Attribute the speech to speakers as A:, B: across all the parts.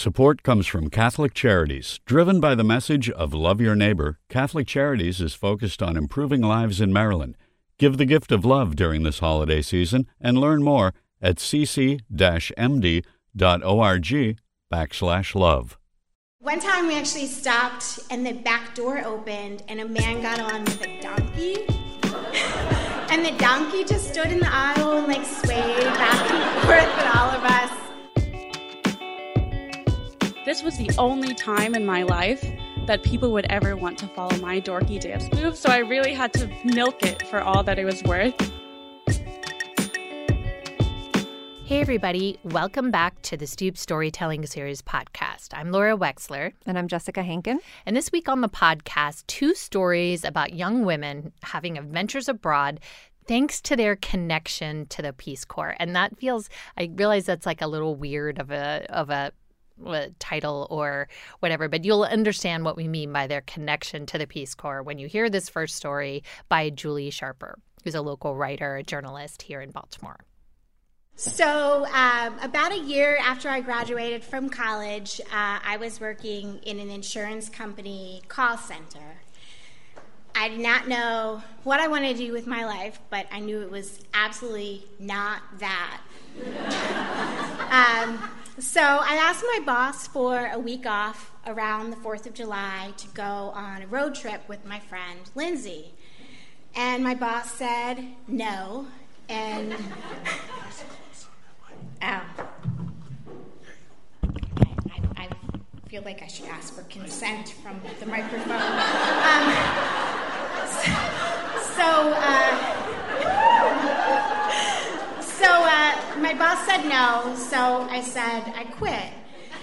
A: Support comes from Catholic Charities. Driven by the message of love your neighbor, Catholic Charities is focused on improving lives in Maryland. Give the gift of love during this holiday season and learn more at cc-md.org/love.
B: One time we actually stopped and the back door opened and a man got on with a donkey. And the donkey just stood in the aisle and swayed back and forth with all of us.
C: This was the only time in my life that people would ever want to follow my dorky dance moves, so I really had to milk it for all that it was worth.
D: Hey everybody, welcome back to the Stoop Storytelling Series podcast. I'm Laura Wexler.
E: And I'm Jessica Hankin.
D: And this week on the podcast, 2 stories about young women having adventures abroad thanks to their connection to the Peace Corps. And that feels, I realize that's a little weird of a title or whatever, but you'll understand what we mean by their connection to the Peace Corps when you hear this first story by Julie Sharper, who's a local writer, a journalist here in Baltimore.
B: So about a year after I graduated from college, I was working in an insurance company call center. I did not know what I wanted to do with my life, but I knew it was absolutely not that. So I asked my boss for a week off around the 4th of July to go on a road trip with my friend Lindsay. And my boss said no. And I feel like I should ask for consent from the microphone. So my boss said no, so I said I quit.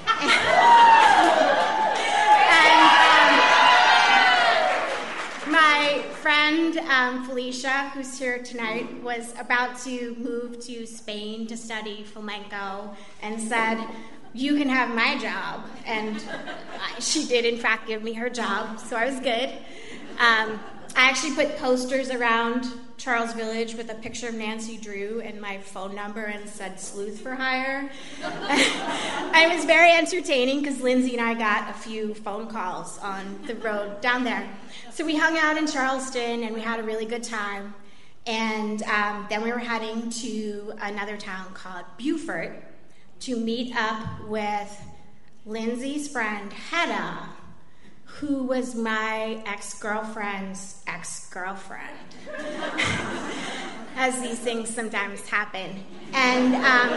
B: And my friend Felicia, who's here tonight, was about to move to Spain to study flamenco and said, "You can have my job." And she did, in fact, give me her job, so I was good. I actually put posters around Charles Village with a picture of Nancy Drew and my phone number and said sleuth for hire. It was very entertaining because Lindsay and I got a few phone calls on the road down there. So we hung out in Charleston and we had a really good time. And then we were heading to another town called Beaufort to meet up with Lindsay's friend Hedda, who was my ex-girlfriend's ex-girlfriend, as these things sometimes happen. And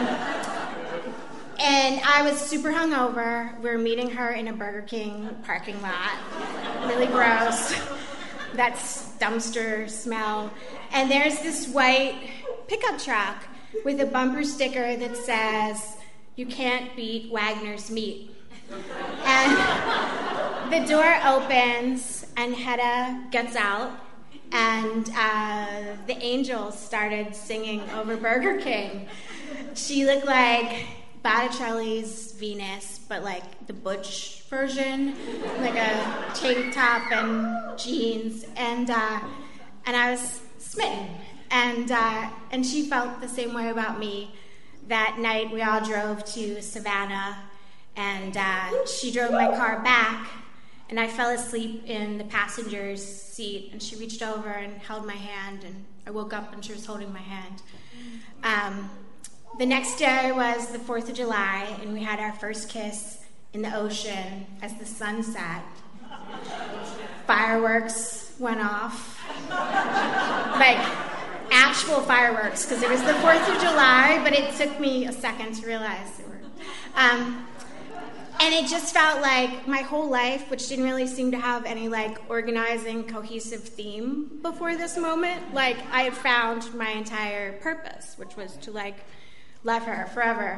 B: I was super hungover. We were meeting her in a Burger King parking lot, really gross. That's dumpster smell. And there's this white pickup truck with a bumper sticker that says, "You can't beat Wagner's meat." And the door opens, and Hedda gets out, and the Angels started singing over Burger King. She looked like Botticelli's Venus, but the butch version, like a tank top and jeans, and I was smitten, and she felt the same way about me. That night, we all drove to Savannah. And she drove my car back, and I fell asleep in the passenger's seat, and she reached over and held my hand, and I woke up and she was holding my hand. The next day was the 4th of July, and we had our first kiss in the ocean as the sun set. Fireworks went off. Actual fireworks, because it was the 4th of July, but it took me a second to realize they were. And it just felt like my whole life, which didn't really seem to have any organizing, cohesive theme before this moment, I had found my entire purpose, which was to love her forever.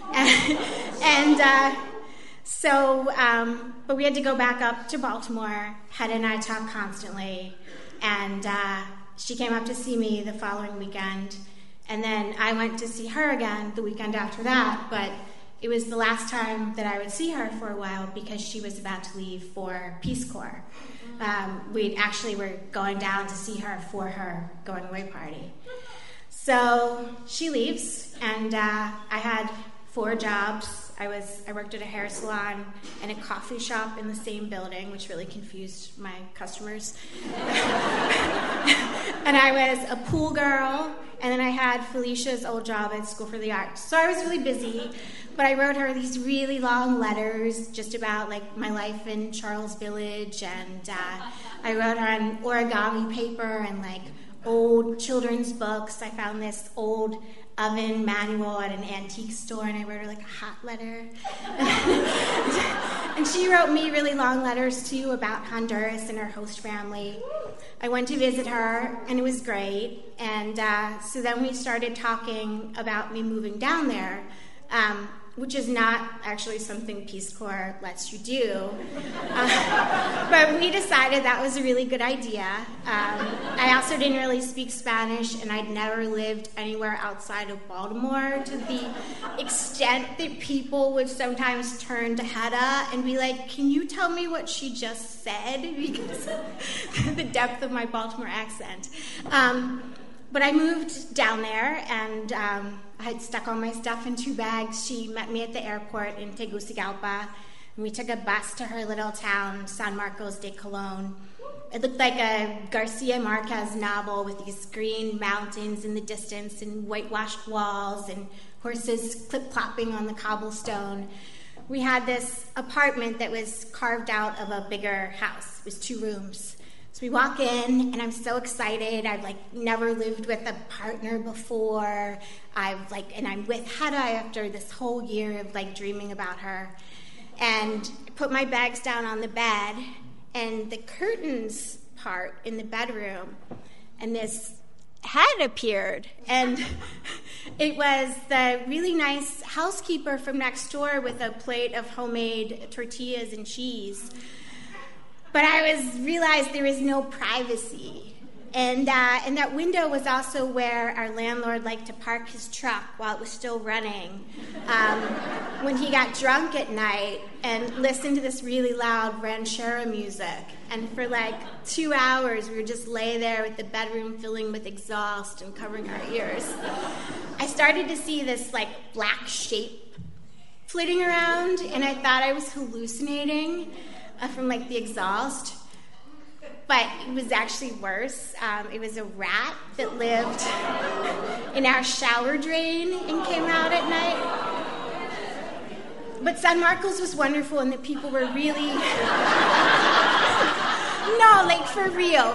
B: But we had to go back up to Baltimore. Hedda and I talked constantly, and she came up to see me the following weekend, and then I went to see her again the weekend after that, but it was the last time that I would see her for a while because she was about to leave for Peace Corps. We actually were going down to see her for her going away party. So she leaves, and I had 4 jobs I worked at a hair salon and a coffee shop in the same building, which really confused my customers. And I was a pool girl, and then I had Felicia's old job at School for the Arts. So I was really busy, but I wrote her these really long letters just about like my life in Charles Village, and I wrote her on origami paper and like old children's books. I found this old oven manual at an antique store, and I wrote her like a hot letter. And she wrote me really long letters too about Honduras and her host family. I went to visit her, and it was great. And so then we started talking about me moving down there, which is not actually something Peace Corps lets you do. But we decided that was a really good idea. I also didn't really speak Spanish, and I'd never lived anywhere outside of Baltimore, to the extent that people would sometimes turn to Hedda and be like, can you tell me what she just said? Because of the depth of my Baltimore accent. But I moved down there, and I had stuck all my stuff in 2 bags. She met me at the airport in Tegucigalpa, and we took a bus to her little town, San Marcos de Colón. It looked like a Garcia Marquez novel with these green mountains in the distance and whitewashed walls and horses clip-clopping on the cobblestone. We had this apartment that was carved out of a bigger house. It was 2 rooms. So we walk in, and I'm so excited. I've never lived with a partner before. And I'm with Hedda after this whole year of dreaming about her. And I put my bags down on the bed, and the curtains part in the bedroom, and this head appeared, and it was the really nice housekeeper from next door with a plate of homemade tortillas and cheese. But I realized there was no privacy. And that window was also where our landlord liked to park his truck while it was still running, when he got drunk at night and listened to this really loud ranchera music. And for 2 hours, we would just lay there with the bedroom filling with exhaust and covering our ears. I started to see this black shape flitting around, and I thought I was hallucinating from the exhaust, but it was actually worse. It was a rat that lived in our shower drain and came out at night. But San Marcos was wonderful, and the people were really for real.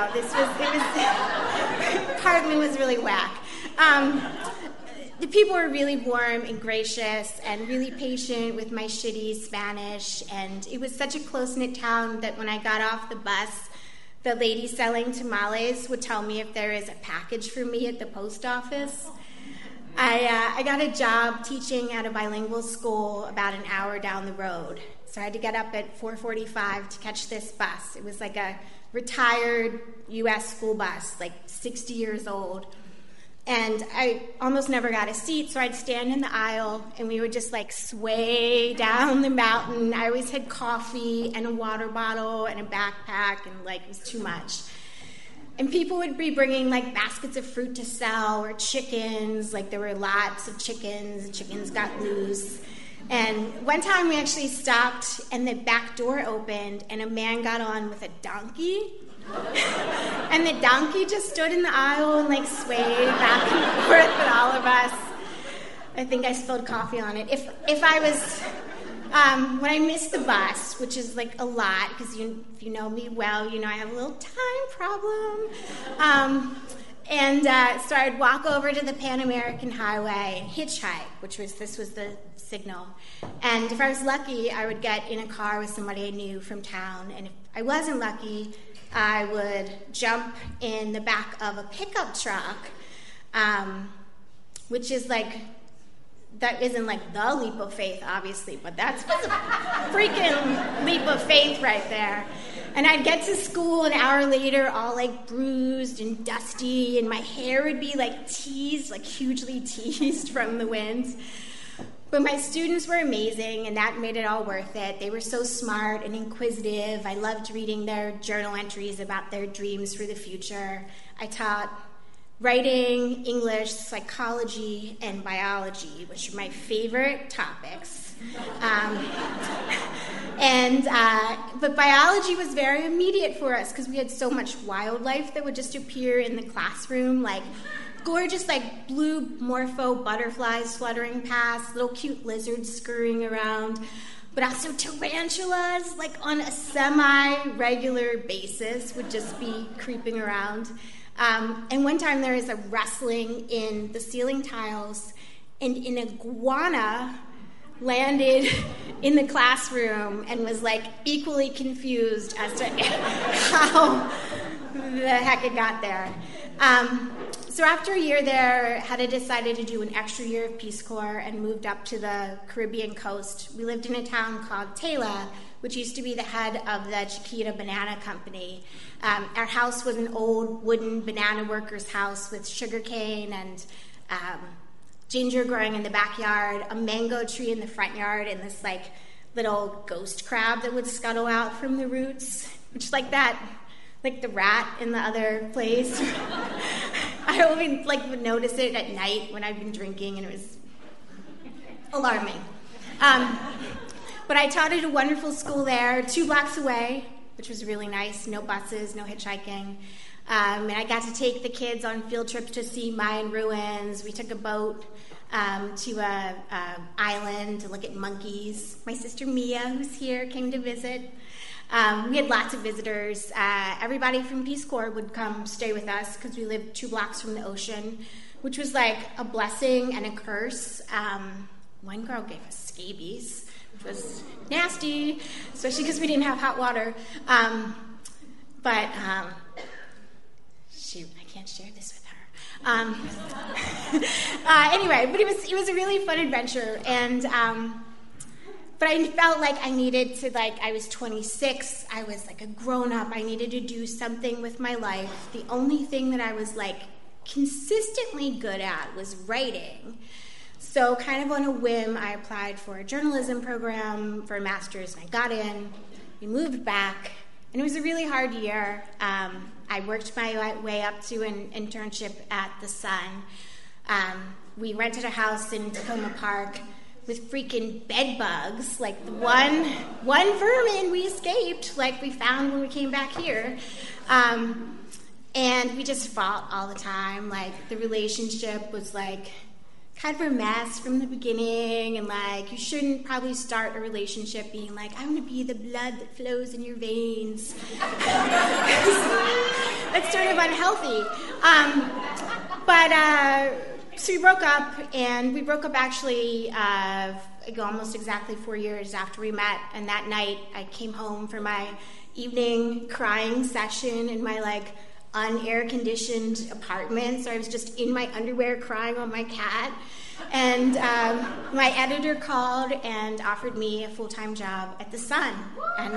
B: The apartment was really whack. The people were really warm and gracious and really patient with my shitty Spanish, and it was such a close-knit town that when I got off the bus, the lady selling tamales would tell me if there is a package for me at the post office. I got a job teaching at a bilingual school about an hour down the road, so I had to get up at 4:45 to catch this bus. It was a retired U.S. school bus, 60 years old. And I almost never got a seat, so I'd stand in the aisle, and we would just sway down the mountain. I always had coffee and a water bottle and a backpack, and it was too much. And people would be bringing baskets of fruit to sell, or chickens. There were lots of chickens, and chickens got loose. And one time we actually stopped, and the back door opened, and a man got on with a donkey. And the donkey just stood in the aisle and swayed back and forth with all of us. I think I spilled coffee on it. If I was, when I missed the bus, which is a lot, because if you know me well, I have a little time problem. So I'd walk over to the Pan American Highway and hitchhike, this was the signal. And if I was lucky, I would get in a car with somebody I knew from town. And if I wasn't lucky, I would jump in the back of a pickup truck, which is that isn't the leap of faith, obviously, but that's a freaking leap of faith right there. And I'd get to school an hour later, all bruised and dusty, and my hair would be teased, hugely teased from the wind. But my students were amazing, and that made it all worth it. They were so smart and inquisitive. I loved reading their journal entries about their dreams for the future. I taught writing, English, psychology, and biology, which are my favorite topics. But biology was very immediate for us because we had so much wildlife that would just appear in the classroom, like gorgeous, like blue morpho butterflies fluttering past, little cute lizards scurrying around, but also tarantulas, like on a semi-regular basis, would just be creeping around. And one time there was a rustling in the ceiling tiles, and an iguana landed in the classroom and was like equally confused as to how the heck it got there. So after a year there, Hedda decided to do an extra year of Peace Corps and moved up to the Caribbean coast. We lived in a town called Taylor, which used to be the head of the Chiquita Banana Company. Our house was an old wooden banana worker's house with sugarcane and ginger growing in the backyard, a mango tree in the front yard, and this like little ghost crab that would scuttle out from the roots, which like that, like the rat in the other place. I only would notice it at night when I'd been drinking, and it was alarming. But I taught at a wonderful school there, 2 blocks away, which was really nice. No buses, no hitchhiking. And I got to take the kids on field trips to see Mayan ruins. We took a boat to a island to look at monkeys. My sister Mia, who's here, came to visit. We had lots of visitors. Everybody from Peace Corps would come stay with us because we lived 2 blocks from the ocean, which was like a blessing and a curse. One girl gave us scabies, which was nasty, especially because we didn't have hot water. Shoot, I can't share this with her. Anyway, but it was a really fun adventure, and but I felt like I needed to, I was 26, I was like a grown-up, I needed to do something with my life. The only thing that I was consistently good at was writing. So kind of on a whim, I applied for a journalism program for a master's, and I got in. We moved back, and it was a really hard year. I worked my way up to an internship at The Sun. We rented a house in Tacoma Park with freaking bed bugs, like the one vermin we escaped, like we found when we came back here. And we just fought all the time. The relationship was kind of a mess from the beginning, and you shouldn't probably start a relationship being I want to be the blood that flows in your veins. That's sort of unhealthy. So we broke up, and we broke up actually almost exactly 4 years after we met, and that night I came home for my evening crying session in my unair-conditioned apartment, so I was just in my underwear crying on my cat, and my editor called and offered me a full-time job at The Sun, and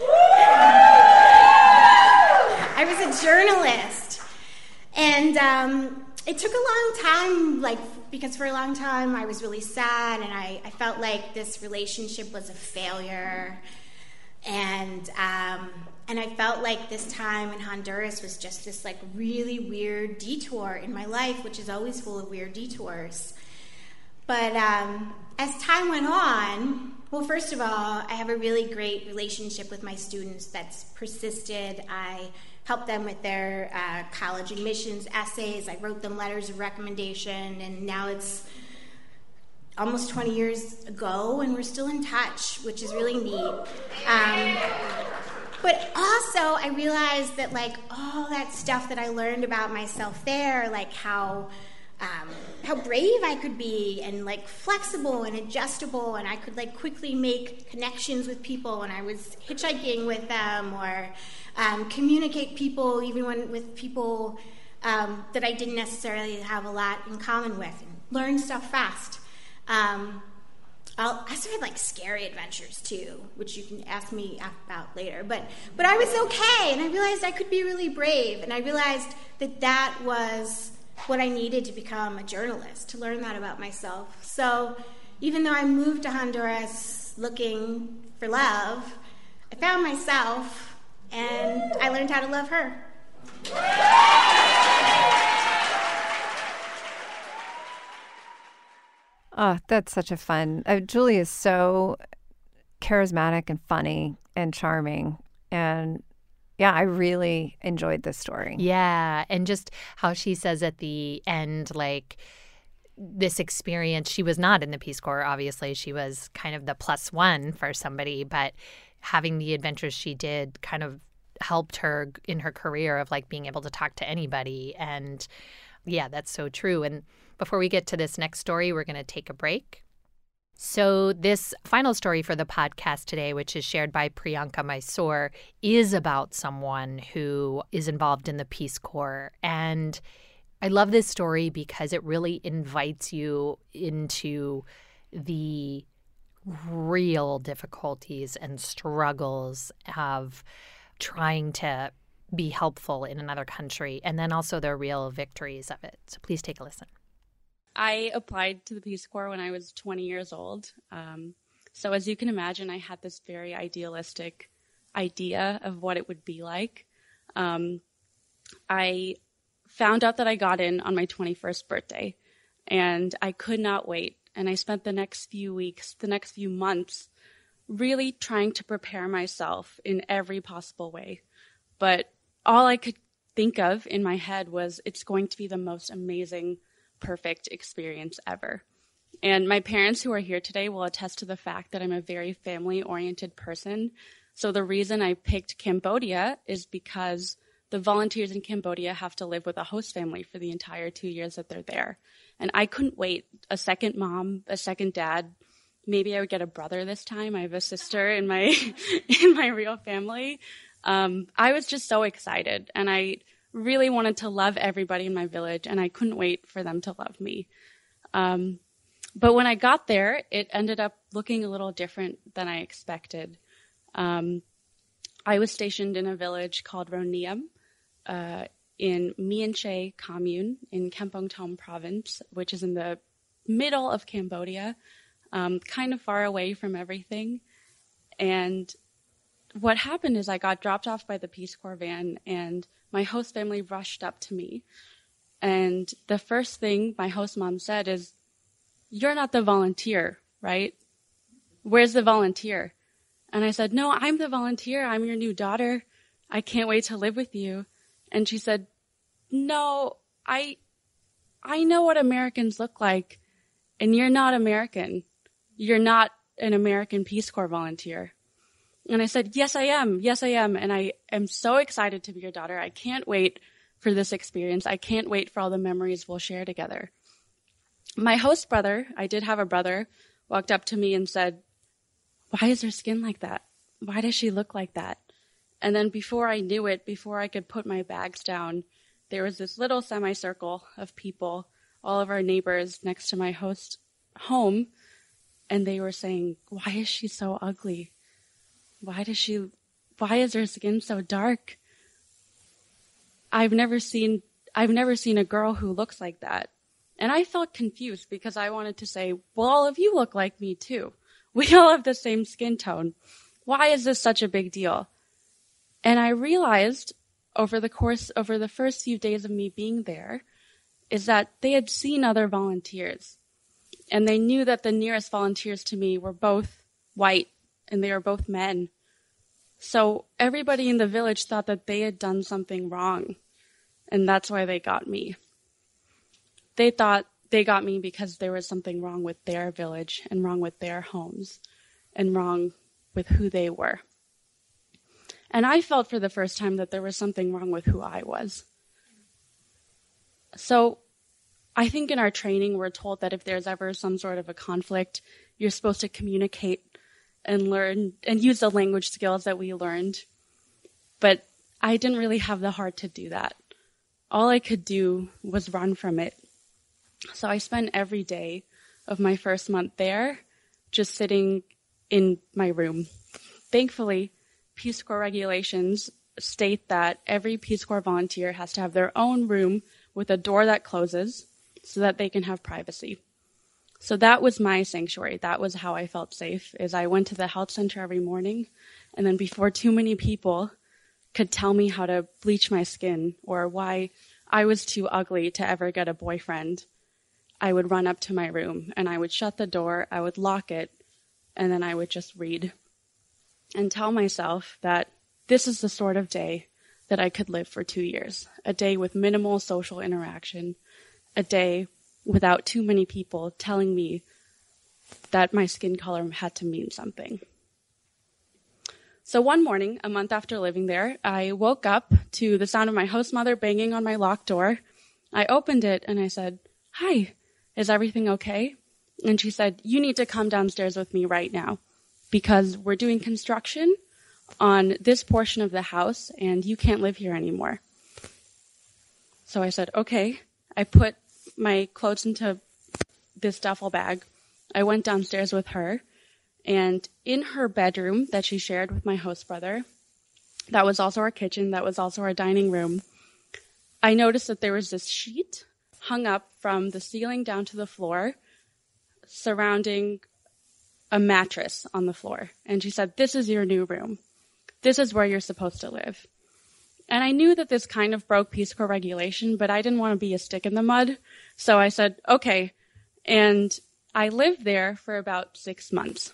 B: I was a journalist, and it took a long time, because for a long time I was really sad, and I felt like this relationship was a failure, and I felt like this time in Honduras was just this really weird detour in my life, which is always full of weird detours. But as time went on, well, first of all, I have a really great relationship with my students that's persisted. I helped them with their college admissions essays. I wrote them letters of recommendation, and now it's almost 20 years ago, and we're still in touch, which is really neat. But also, I realized that, all that stuff that I learned about myself there, how brave I could be, and, flexible and adjustable, and I could, quickly make connections with people when I was hitchhiking with them, or communicate people, even with people that I didn't necessarily have a lot in common with, and learn stuff fast. I started scary adventures too, which you can ask me about later. But I was okay, and I realized I could be really brave, and I realized that was what I needed to become a journalist, to learn that about myself. So even though I moved to Honduras looking for love, I found myself, and I learned how to love her.
E: Oh, that's such a fun. Julie is so charismatic and funny and charming. And yeah, I really enjoyed this story.
D: Yeah. And just how she says at the end, like, this experience, she was not in the Peace Corps, obviously. She was kind of the plus one for somebody, but having the adventures she did kind of helped her in her career of like being able to talk to anybody. And yeah, that's so true. And before we get to this next story, we're going to take a break. So this final story for the podcast today, which is shared by Priyanka Mysore, is about someone who is involved in the Peace Corps. And I love this story because it really invites you into the real difficulties and struggles of trying to be helpful in another country, and then also the real victories of it. So please take a listen.
C: I applied to the Peace Corps when I was 20 years old. So as you can imagine, I had this very idealistic idea of what it would be like. I found out that I got in on my 21st birthday, and I could not wait. And I spent the next few weeks, the next few months, really trying to prepare myself in every possible way. But all I could think of in my head was it's going to be the most amazing, perfect experience ever. And my parents who are here today will attest to the fact that I'm a very family-oriented person. So the reason I picked Cambodia is because the volunteers in Cambodia have to live with a host family for the entire 2 years that they're there. And I couldn't wait. A second mom, a second dad. Maybe I would get a brother this time. I have a sister in my in my real family. I was just so excited, and I really wanted to love everybody in my village, and I couldn't wait for them to love me. But when I got there, it ended up looking a little different than I expected. I was stationed in a village called Roniam in Mien Che commune in Kampong Thom province, which is in the middle of Cambodia, kind of far away from everything. And what happened is I got dropped off by the Peace Corps van, and my host family rushed up to me. And the first thing my host mom said is, "You're not the volunteer, right? Where's the volunteer?" And I said, "No, I'm the volunteer. I'm your new daughter. I can't wait to live with you." And she said, "No, I know what Americans look like, and you're not American. You're not an American Peace Corps volunteer." And I said, "Yes, I am. Yes, I am. And I am so excited to be your daughter. I can't wait for this experience. I can't wait for all the memories we'll share together." My host brother, I did have a brother, walked up to me and said, "Why is her skin like that? Why does she look like that?" And then before I knew it, before I could put my bags down, there was this little semicircle of people, all of our neighbors next to my host home, and they were saying, "Why is she so ugly? Why is her skin so dark? I've never seen a girl who looks like that." And I felt confused because I wanted to say, well, all of you look like me too. We all have the same skin tone. Why is this such a big deal? And I realized over the first few days of me being there is that they had seen other volunteers, and they knew that the nearest volunteers to me were both white and they were both men. So everybody in the village thought that they had done something wrong, and that's why they got me. They thought they got me because there was something wrong with their village and wrong with their homes and wrong with who they were. And I felt for the first time that there was something wrong with who I was. So I think in our training, we're told that if there's ever some sort of a conflict, you're supposed to communicate and learn and use the language skills that we learned. But I didn't really have the heart to do that. All I could do was run from it. So I spent every day of my first month there just sitting in my room. Thankfully, Peace Corps regulations state that every Peace Corps volunteer has to have their own room with a door that closes so that they can have privacy. So that was my sanctuary. That was how I felt safe, is I went to the health center every morning, and then before too many people could tell me how to bleach my skin or why I was too ugly to ever get a boyfriend, I would run up to my room and I would shut the door, I would lock it, and then I would just read and tell myself that this is the sort of day that I could live for 2 years. A day with minimal social interaction, a day without too many people telling me that my skin color had to mean something. So one morning, a month after living there, I woke up to the sound of my host mother banging on my locked door. I opened it and I said, "Hi, is everything okay?" And she said, "You need to come downstairs with me right now because we're doing construction on this portion of the house and you can't live here anymore." So I said, okay. I put my clothes into this duffel bag. I went downstairs with her, and in her bedroom that she shared with my host brother, that was also our kitchen, that was also our dining room, I noticed that there was this sheet hung up from the ceiling down to the floor surrounding a mattress on the floor. And she said, "This is your new room. This is where you're supposed to live." And I knew that this kind of broke Peace Corps regulation, but I didn't want to be a stick in the mud. So I said, okay. And I lived there for about 6 months.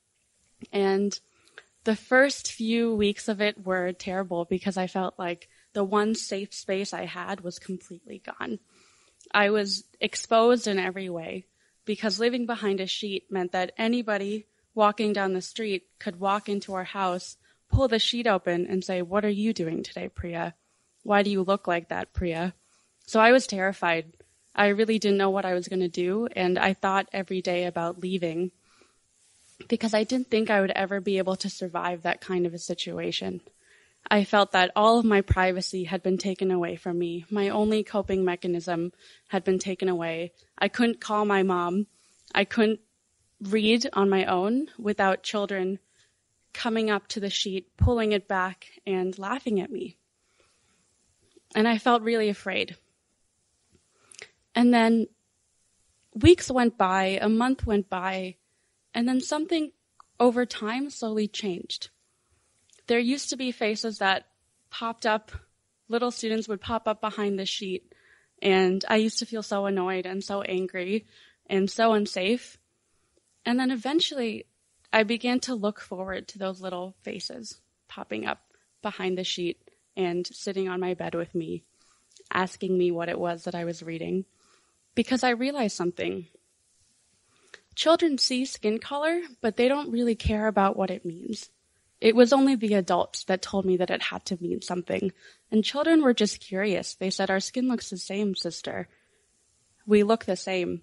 C: And the first few weeks of it were terrible because I felt like the one safe space I had was completely gone. I was exposed in every way because living behind a sheet meant that anybody walking down the street could walk into our house, pull the sheet open and say, "What are you doing today, Priya? Why do you look like that, Priya?" So I was terrified. I really didn't know what I was going to do, and I thought every day about leaving because I didn't think I would ever be able to survive that kind of a situation. I felt that all of my privacy had been taken away from me. My only coping mechanism had been taken away. I couldn't call my mom. I couldn't read on my own without children coming up to the sheet, pulling it back, and laughing at me. And I felt really afraid. And then weeks went by, a month went by, and then something over time slowly changed. There used to be faces that popped up, little students would pop up behind the sheet, and I used to feel so annoyed and so angry and so unsafe. And then eventually I began to look forward to those little faces popping up behind the sheet and sitting on my bed with me, asking me what it was that I was reading. Because I realized something. Children see skin color, but they don't really care about what it means. It was only the adults that told me that it had to mean something. And children were just curious. They said, "Our skin looks the same, sister. We look the same."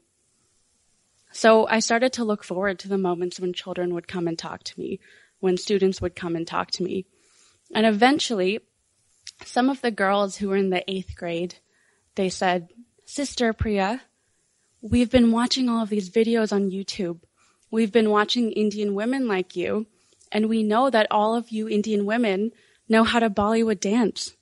C: So I started to look forward to the moments when children would come and talk to me, when students would come and talk to me. And eventually, some of the girls who were in the 8th grade, they said, "Sister Priya, we've been watching all of these videos on YouTube. We've been watching Indian women like you, and we know that all of you Indian women know how to Bollywood dance."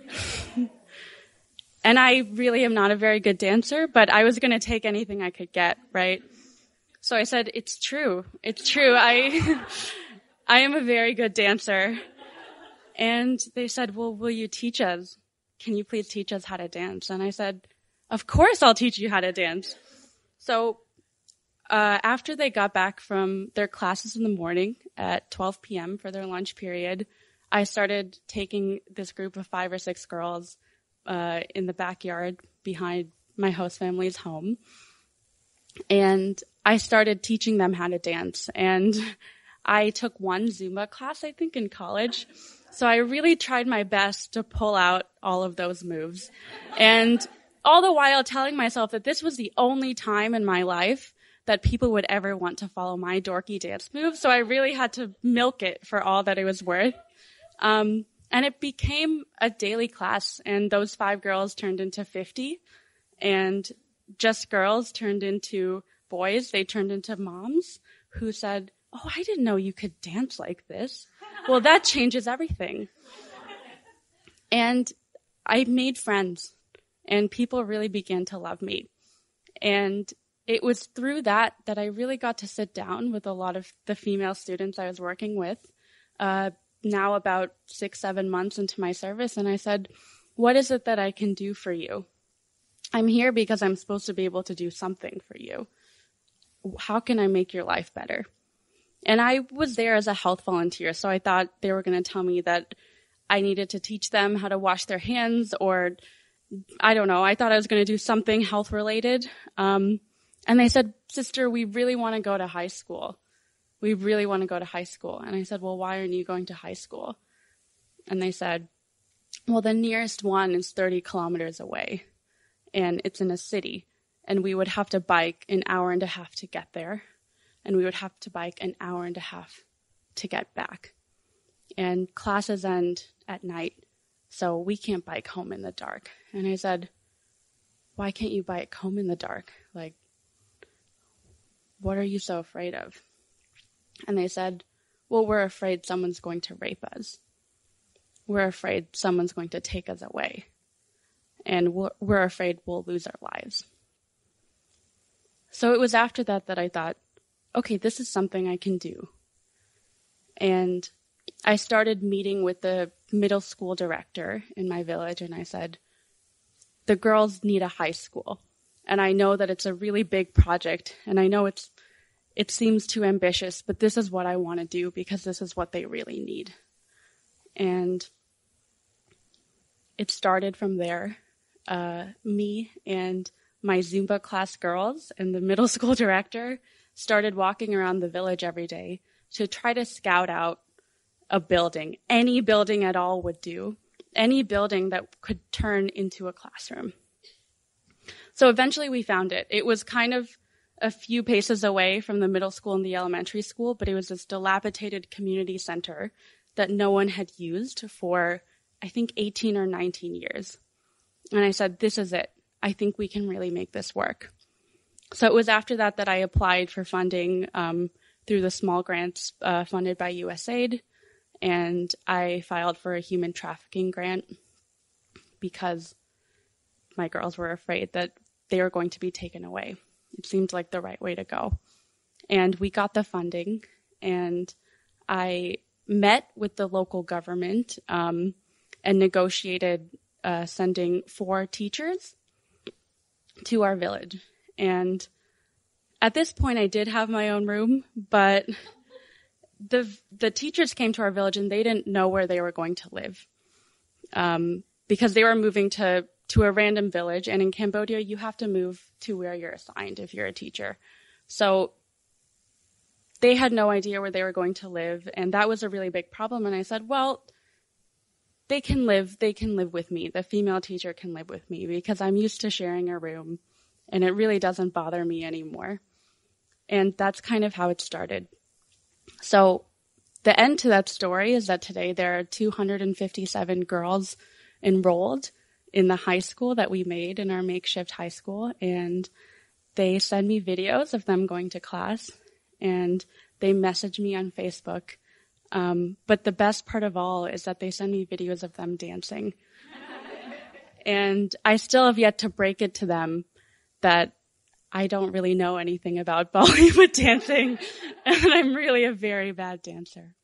C: And I really am not a very good dancer, but I was going to take anything I could get, right? So I said, "It's true. It's true. I am a very good dancer." And they said, "Well, will you teach us? Can you please teach us how to dance?" And I said, "Of course I'll teach you how to dance." So after they got back from their classes in the morning at 12 p.m. for their lunch period, I started taking this group of 5 or 6 girls in the backyard behind my host family's home. And I started teaching them how to dance. And I took one Zumba class, I think, in college. So I really tried my best to pull out all of those moves. And all the while telling myself that this was the only time in my life that people would ever want to follow my dorky dance moves. So I really had to milk it for all that it was worth. And it became a daily class, and those 5 girls turned into 50, and just girls turned into boys. They turned into moms who said, "Oh, I didn't know you could dance like this." Well, that changes everything. And I made friends, and people really began to love me. And it was through that I really got to sit down with a lot of the female students I was working with, now about 6-7 months into my service. And I said, "What is it that I can do for you?" I'm here because I'm supposed to be able to do something for you. How can I make your life better? And I was there as a health volunteer, so I thought they were going to tell me that I needed to teach them how to wash their hands, or I don't know. I thought I was going to do something health related. And they said, "Sister, we really want to go to high school. We really want to go to high school." And I said, "Well, why aren't you going to high school?" And they said, "Well, the nearest one is 30 kilometers away, and it's in a city, and we would have to bike an hour and a half to get there, and we would have to bike an hour and a half to get back. And classes end at night, so we can't bike home in the dark." And I said, "Why can't you bike home in the dark? Like, what are you so afraid of?" And they said, "Well, we're afraid someone's going to rape us. We're afraid someone's going to take us away. And we're afraid we'll lose our lives." So it was after that that I thought, okay, this is something I can do. And I started meeting with the middle school director in my village, and I said, the girls need a high school. And I know that it's a really big project, and I know it seems too ambitious, but this is what I want to do because this is what they really need. And it started from there. Me and my Zumba class girls and the middle school director started walking around the village every day to try to scout out a building. Any building at all would do. Any building that could turn into a classroom. So eventually we found it. It was kind of a few paces away from the middle school and the elementary school, but it was this dilapidated community center that no one had used for, I think, 18 or 19 years. And I said, this is it. I think we can really make this work. So it was after that that I applied for funding through the small grants funded by USAID, and I filed for a human trafficking grant because my girls were afraid that they were going to be taken away. It seemed like the right way to go. And we got the funding, and I met with the local government and negotiated sending 4 teachers to our village. And at this point, I did have my own room, but the teachers came to our village and they didn't know where they were going to live because they were moving to a random village. And in Cambodia, you have to move to where you're assigned if you're a teacher. So they had no idea where they were going to live. And that was a really big problem. And I said, well, they can live with me. The female teacher can live with me because I'm used to sharing a room and it really doesn't bother me anymore. And that's kind of how it started. So the end to that story is that today there are 257 girls enrolled in the high school that we made in our makeshift high school. And they send me videos of them going to class and they message me on Facebook. But the best part of all is that they send me videos of them dancing. And I still have yet to break it to them that I don't really know anything about Bollywood dancing, and I'm really a very bad dancer.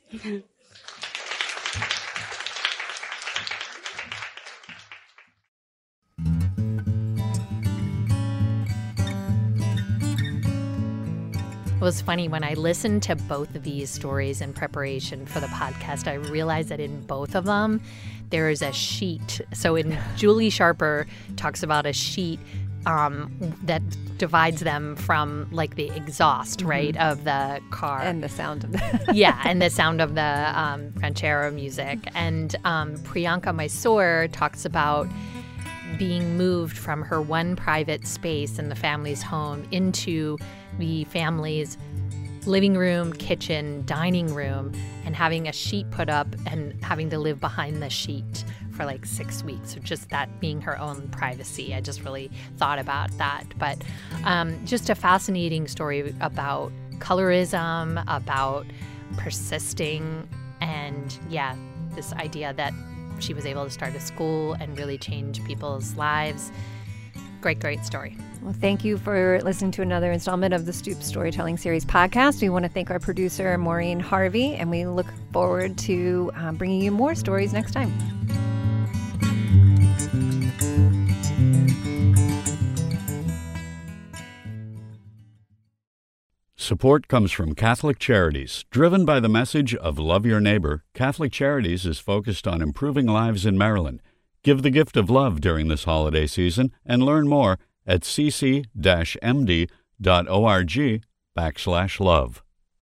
D: It was funny when I listened to both of these stories in preparation for the podcast, I realized that in both of them, there is a sheet. So in Julie Sharper talks about a sheet that divides them from like the exhaust, right, of the car.
E: And the sound of that.
D: Yeah, and the sound of the ranchero music. And Priyanka Mysore talks about being moved from her one private space in the family's home into the family's living room, kitchen, dining room, and having a sheet put up and having to live behind the sheet for like 6 weeks. So just that being her own privacy. I just really thought about that. But just a fascinating story about colorism, about persisting, and this idea that she was able to start a school and really change people's lives. Great, great story.
E: Well, thank you for listening to another installment of the Stoop Storytelling Series podcast. We want to thank our producer, Maureen Harvey, and we look forward to bringing you more stories next time.
A: Support comes from Catholic Charities. Driven by the message of love your neighbor, Catholic Charities is focused on improving lives in Maryland. Give the gift of love during this holiday season and learn more at cc-md.org/love.